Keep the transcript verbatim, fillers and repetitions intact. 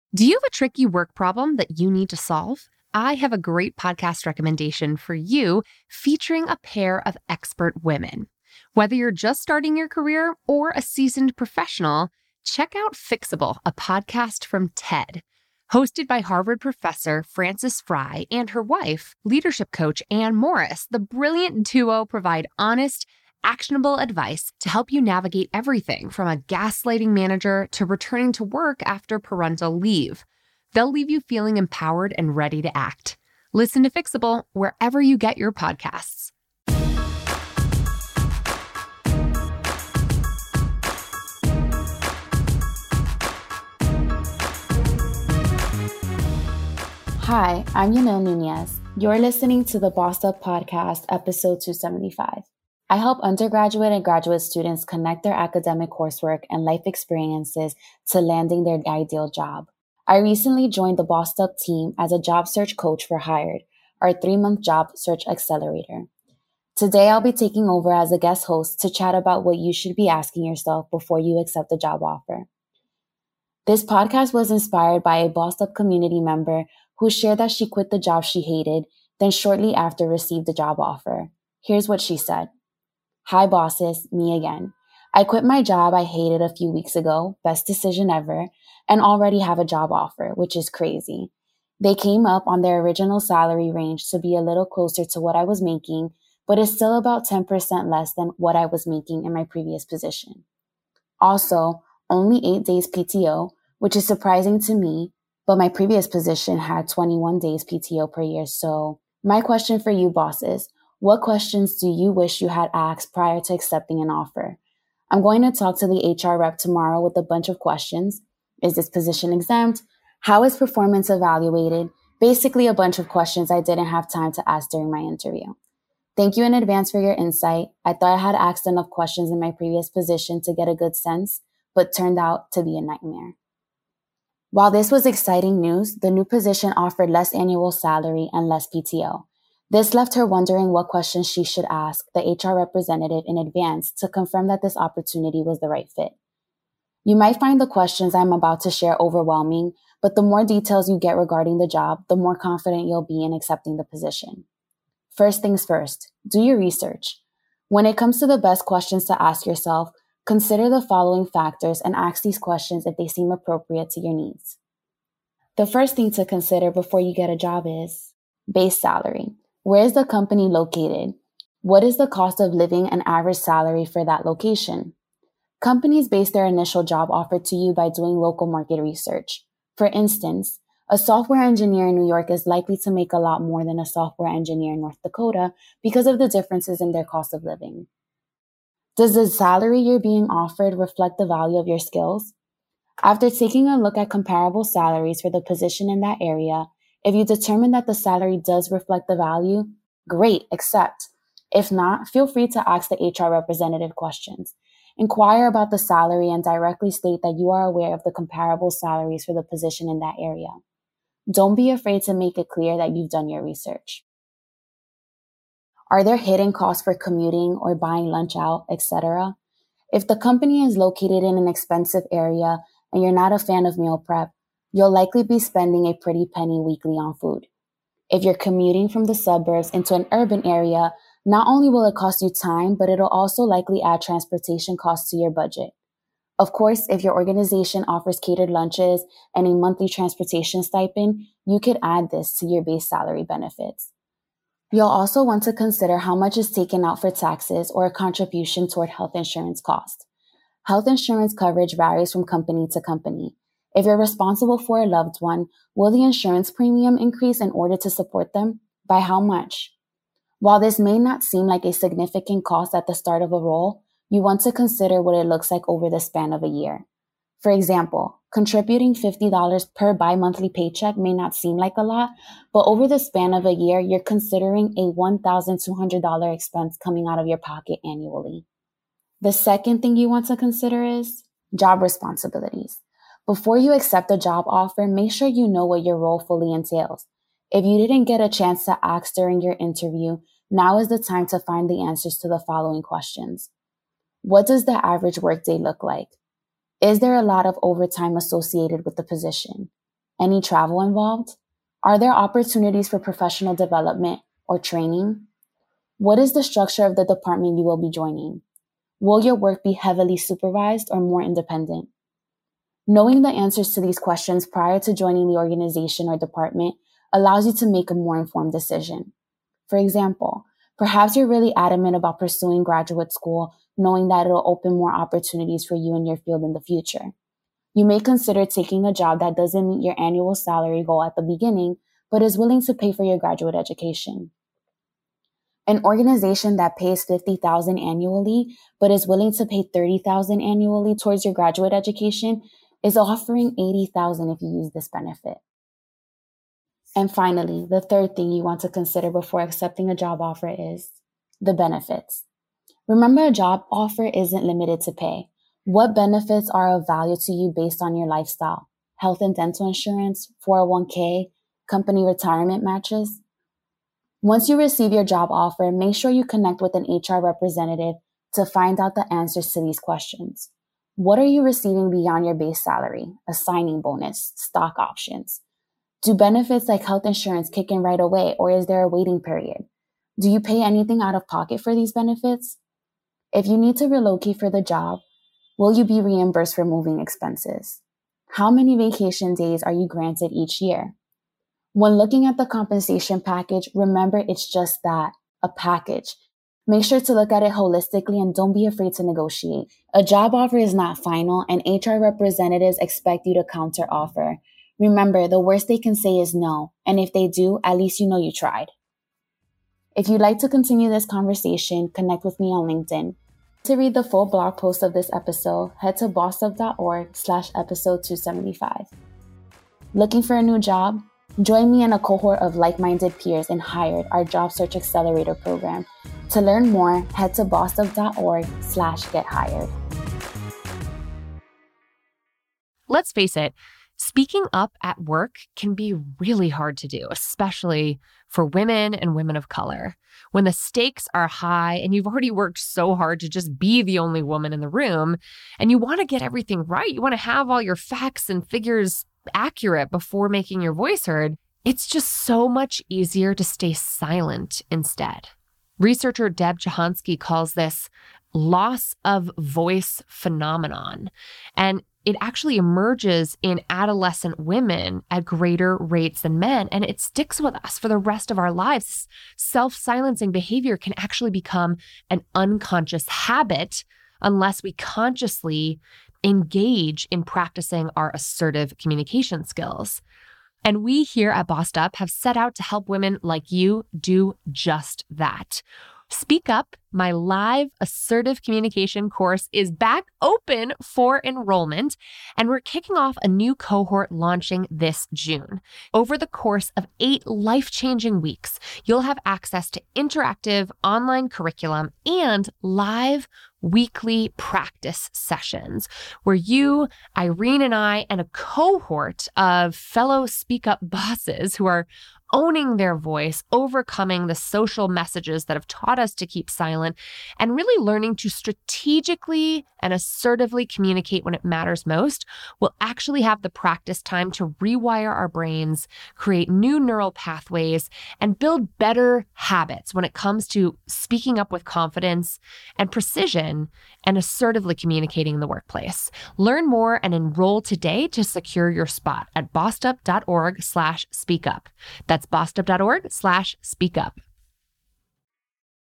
Do you have a tricky work problem that you need to solve? I have a great podcast recommendation for you featuring a pair of expert women. Whether you're just starting your career or a seasoned professional, check out Fixable, a podcast from TED. Hosted by Harvard professor Frances Frei and her wife, leadership coach Anne Morris, the brilliant duo provide honest, actionable advice to help you navigate everything from a gaslighting manager to returning to work after parental leave. They'll leave you feeling empowered and ready to act. Listen to Fixable wherever you get your podcasts. Hi, I'm Yanil Nunez. You're listening to the Bossed Up Podcast, episode two seventy-five. I help undergraduate and graduate students connect their academic coursework and life experiences to landing their ideal job. I recently joined the Bossed Up team as a job search coach for Hired, our three-month job search accelerator. Today, I'll be taking over as a guest host to chat about what you should be asking yourself before you accept a job offer. This podcast was inspired by a Bossed Up community member who shared that she quit the job she hated, then shortly after received a job offer. Here's what she said. Hi bosses, me again. I quit my job I hated a few weeks ago, best decision ever, and already have a job offer, which is crazy. They came up on their original salary range to be a little closer to what I was making, but is still about ten percent less than what I was making in my previous position. Also, only eight days P T O, which is surprising to me, but my previous position had twenty-one days P T O per year. So my question for you bosses, what questions do you wish you had asked prior to accepting an offer? I'm going to talk to the H R rep tomorrow with a bunch of questions. Is this position exempt? How is performance evaluated? Basically a bunch of questions I didn't have time to ask during my interview. Thank you in advance for your insight. I thought I had asked enough questions in my previous position to get a good sense, but turned out to be a nightmare. While this was exciting news, the new position offered less annual salary and less P T O. This left her wondering what questions she should ask the H R representative in advance to confirm that this opportunity was the right fit. You might find the questions I'm about to share overwhelming, but the more details you get regarding the job, the more confident you'll be in accepting the position. First things first, do your research. When it comes to the best questions to ask yourself, consider the following factors and ask these questions if they seem appropriate to your needs. The first thing to consider before you get a job is base salary. Where is the company located? What is the cost of living and average salary for that location? Companies base their initial job offer to you by doing local market research. For instance, a software engineer in New York is likely to make a lot more than a software engineer in North Dakota because of the differences in their cost of living. Does the salary you're being offered reflect the value of your skills? After taking a look at comparable salaries for the position in that area, if you determine that the salary does reflect the value, great, accept. If not, feel free to ask the H R representative questions. Inquire about the salary and directly state that you are aware of the comparable salaries for the position in that area. Don't be afraid to make it clear that you've done your research. Are there hidden costs for commuting or buying lunch out, et cetera? If the company is located in an expensive area and you're not a fan of meal prep, you'll likely be spending a pretty penny weekly on food. If you're commuting from the suburbs into an urban area, not only will it cost you time, but it'll also likely add transportation costs to your budget. Of course, if your organization offers catered lunches and a monthly transportation stipend, you could add this to your base salary benefits. You'll also want to consider how much is taken out for taxes or a contribution toward health insurance costs. Health insurance coverage varies from company to company. If you're responsible for a loved one, will the insurance premium increase in order to support them? By how much? While this may not seem like a significant cost at the start of a role, you want to consider what it looks like over the span of a year. For example, contributing fifty dollars per bi-monthly paycheck may not seem like a lot, but over the span of a year, you're considering a one thousand two hundred dollars expense coming out of your pocket annually. The second thing you want to consider is job responsibilities. Before you accept a job offer, make sure you know what your role fully entails. If you didn't get a chance to ask during your interview, now is the time to find the answers to the following questions. What does the average workday look like? Is there a lot of overtime associated with the position? Any travel involved? Are there opportunities for professional development or training? What is the structure of the department you will be joining? Will your work be heavily supervised or more independent? Knowing the answers to these questions prior to joining the organization or department allows you to make a more informed decision. For example, perhaps you're really adamant about pursuing graduate school, knowing that it'll open more opportunities for you in your field in the future. You may consider taking a job that doesn't meet your annual salary goal at the beginning, but is willing to pay for your graduate education. An organization that pays fifty thousand dollars annually, but is willing to pay thirty thousand dollars annually towards your graduate education is offering eighty thousand dollars if you use this benefit. And finally, the third thing you want to consider before accepting a job offer is the benefits. Remember, a job offer isn't limited to pay. What benefits are of value to you based on your lifestyle? Health and dental insurance, four oh one k, company retirement matches? Once you receive your job offer, make sure you connect with an H R representative to find out the answers to these questions. What are you receiving beyond your base salary, a signing bonus, stock options? Do benefits like health insurance kick in right away, or is there a waiting period? Do you pay anything out of pocket for these benefits? If you need to relocate for the job, will you be reimbursed for moving expenses? How many vacation days are you granted each year? When looking at the compensation package, remember it's just that, a package. Make sure to look at it holistically and don't be afraid to negotiate. A job offer is not final, and H R representatives expect you to counter offer. Remember, the worst they can say is no, and if they do, at least you know you tried. If you'd like to continue this conversation, connect with me on LinkedIn. To read the full blog post of this episode, head to bossup.org slash episode 275. Looking for a new job? Join me in a cohort of like-minded peers in Hired, our job search accelerator program. To learn more, head to bossup.org slash get hired. Let's face it, speaking up at work can be really hard to do, especially for women and women of color. When the stakes are high and you've already worked so hard to just be the only woman in the room, and you want to get everything right, you want to have all your facts and figures accurate before making your voice heard, it's just so much easier to stay silent instead. Researcher Deb Jahansky calls this loss of voice phenomenon. And it actually emerges in adolescent women at greater rates than men, and it sticks with us for the rest of our lives. Self-silencing behavior can actually become an unconscious habit unless we consciously engage in practicing our assertive communication skills. And we here at Bossed Up have set out to help women like you do just that. Speak Up, my live assertive communication course, is back open for enrollment, and we're kicking off a new cohort launching this June. Over the course of eight life-changing weeks, you'll have access to interactive online curriculum and live weekly practice sessions where you, Irene, and I, and a cohort of fellow Speak Up bosses who are owning their voice, overcoming the social messages that have taught us to keep silent, and really learning to strategically and assertively communicate when it matters most, will actually have the practice time to rewire our brains, create new neural pathways, and build better habits when it comes to speaking up with confidence and precision and assertively communicating in the workplace. Learn more and enroll today to secure your spot at bossedup.org slash speak up. That's bossedup.org slash speak up.